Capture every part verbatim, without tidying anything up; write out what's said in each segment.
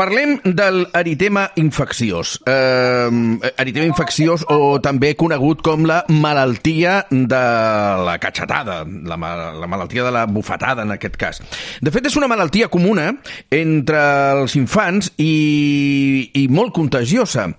Parlem del eritema infecciós. Eh, eritema infecciós o també conegut com la malaltia de la catxetada, la, la malaltia de la bufetada en aquest cas. De fet, és una malaltia comuna entre els infants i, i molt contagiosa.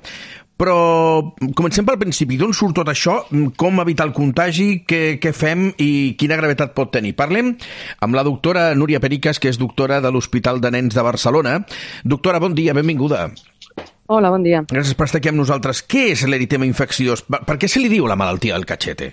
Però comencem pel principi. D'on surt tot això? Com evitar el contagi? Què, què fem i quina gravetat pot tenir? Parlem amb la doctora Núria Pericas, que és doctora de l'Hospital de Nens de Barcelona. Doctora, bon dia, benvinguda. Hola, bon dia. Gràcies per estar aquí amb nosaltres. Què és l'eritema infecciós? Per què se li diu la malaltia del catxete?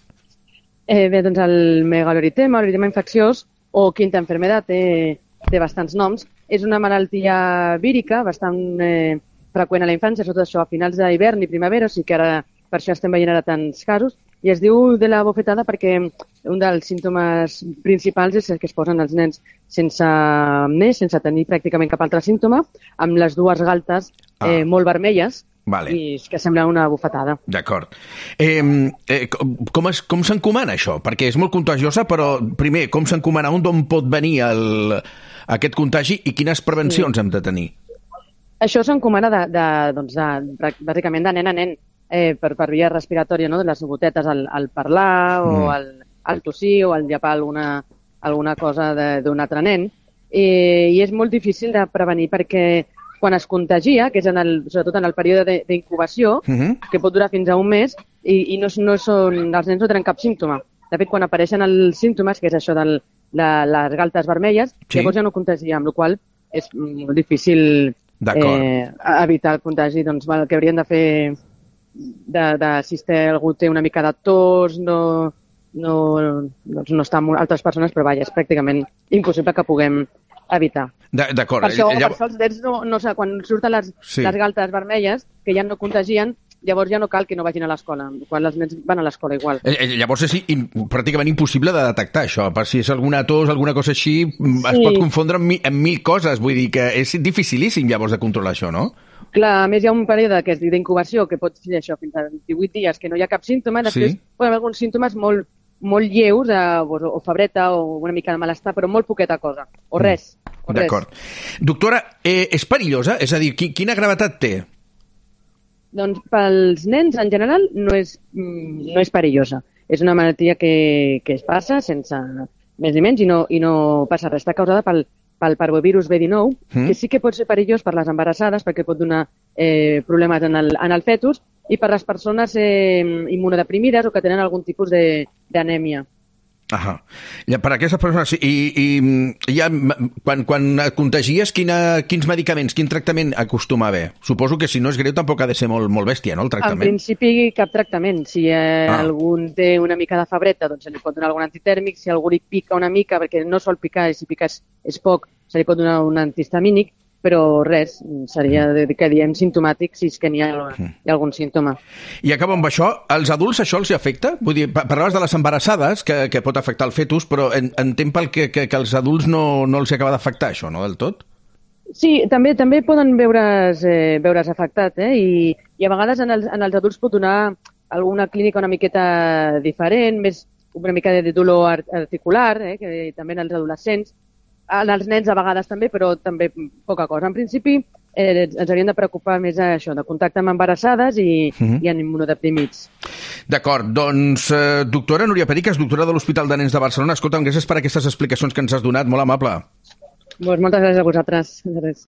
Eh, bé, doncs el megaloeritema, l'eritema infecciós, o quinta enfermedad, té, té bastants noms. És una malaltia vírica bastant eh, freqüent a la infància, sobretot això a finals d'hivern i primavera, o sigui que ara per això estem veient ara tants casos, i es diu de la bufetada perquè un dels símptomes principals és que es posen els nens sense més, sense tenir pràcticament cap altre símptoma, amb les dues galtes ah. eh, molt vermelles, vale. I que sembla una bufetada. D'acord. Eh, eh, com es, com s'encomana això? Perquè és molt contagiosa, però primer, com s'encomana? D'on pot venir el, aquest contagi i quines prevencions sí. hem de tenir? Això s'encomana de, de, doncs de, bàsicament de nen a nen, eh, per, per via respiratòria, no? De les gotetes al, al parlar o mm. al, al tossir o al llepar alguna, alguna cosa d'un altre nen. Eh, I és molt difícil de prevenir perquè quan es contagia, que és en el, sobretot en el període d'incubació, mm-hmm. que pot durar fins a un mes, i, i no, no són, els nens no tenen cap símptoma. De fet, quan apareixen els símptomes, que és això de les galtes vermelles, sí. llavors ja no contagia, amb la qual cosa és molt difícil eh, evitar el contagi. Doncs el que haurien de fer de, de si algú té una mica de tos, no, no, doncs no està amb altres persones, però vaja, és pràcticament impossible que puguem evitar. D'acord. Per això, Llavo... per això els nens, no, no, quan surten les, sí. les galtes vermelles, que ja no contagien, llavors ja no cal que no vagin a l'escola, quan els nens van a l'escola igual. Llavors és in, pràcticament impossible de detectar això, per si és alguna tos, alguna cosa així, sí. es pot confondre amb, mi, amb mil coses, vull dir que és dificilíssim llavors de controlar això, no? Clar, a més hi ha un període que és d'incubació, que pot ser això fins a divuit dies, que no hi ha cap símptoma, després sí. poden haver alguns símptomes molt, molt lleus, eh, o, o febreta, o una mica de malestar, però molt poqueta cosa, o res. Mm. D'acord. Doctora, eh, és perillosa? És a dir, quina gravetat té? Doncs pels nens, en general, no és, no és perillosa. És una malaltia que, que es passa sense més ni menys i no, i no passa res. Està causada pel, pel parvovirus B dinou, mm. que sí que pot ser perillós per les embarassades perquè pot donar eh, problemes en el, en el fetus i per les persones eh, immunodeprimides o que tenen algun tipus d'anèmia. Ahà. Ja, per aquestes persones, i, i ja, quan, quan et contagies, quina, quins medicaments, quin tractament acostuma a haver? Suposo que si no és greu tampoc ha de ser molt, molt bèstia, no, el tractament? En principi cap tractament. Si eh, ah. algú té una mica de febreta, doncs se li pot donar algun antitèrmic. Si algú li pica una mica, perquè no sol picar, i si pica és, és poc, se li pot donar un antihistamínic, però res, seria que diem simptomàtic si és que n'hi ha, hi ha algun símptoma. I acabo amb això. Als adults això els afecta? Vull dir, parlaves de les embarassades, que, que pot afectar el fetus, però en, entenc pel que, que, que als adults no, no els acaba d'afectar això, no, del tot? Sí, també també poden veure's, eh, veure's afectat, eh? I, i a vegades en els, en els adults pot donar alguna clínica una miqueta diferent, més una mica de dolor articular, eh? Que també en els adolescents, en els nens a vegades també, però també poca cosa. En principi, eh, ens hauríem de preocupar més això, de contacte amb embarassades i, uh-huh. i en immunodeprimits. D'acord, doncs, eh, doctora Núria Pericas, doctora de l'Hospital de Nens de Barcelona, escolta'm, gràcies per aquestes explicacions que ens has donat, molt amable. Doncs moltes gràcies a vosaltres. Gràcies.